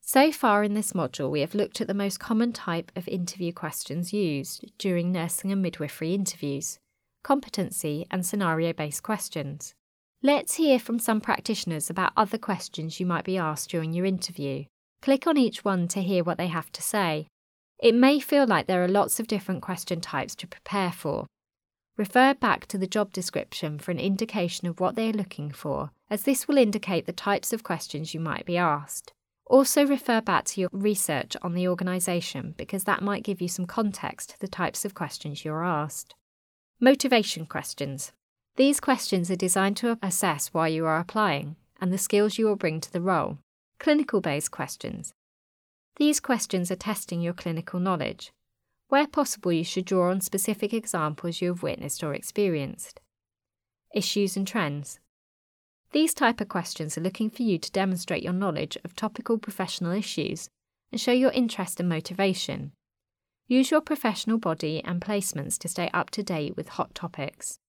So far in this module, we have looked at the most common type of interview questions used during nursing and midwifery interviews: competency and scenario-based questions. Let's hear from some practitioners about other questions you might be asked during your interview. Click on each one to hear what they have to say. It may feel like there are lots of different question types to prepare for. Refer back to the job description for an indication of what they are looking for, as this will indicate the types of questions you might be asked. Also refer back to your research on the organisation, because that might give you some context to the types of questions you're asked. Motivation questions. These questions are designed to assess why you are applying and the skills you will bring to the role. Clinical-based questions. These questions are testing your clinical knowledge. Where possible, you should draw on specific examples you have witnessed or experienced. Issues and trends. These type of questions are looking for you to demonstrate your knowledge of topical professional issues and show your interest and motivation. Use your professional body and placements to stay up to date with hot topics.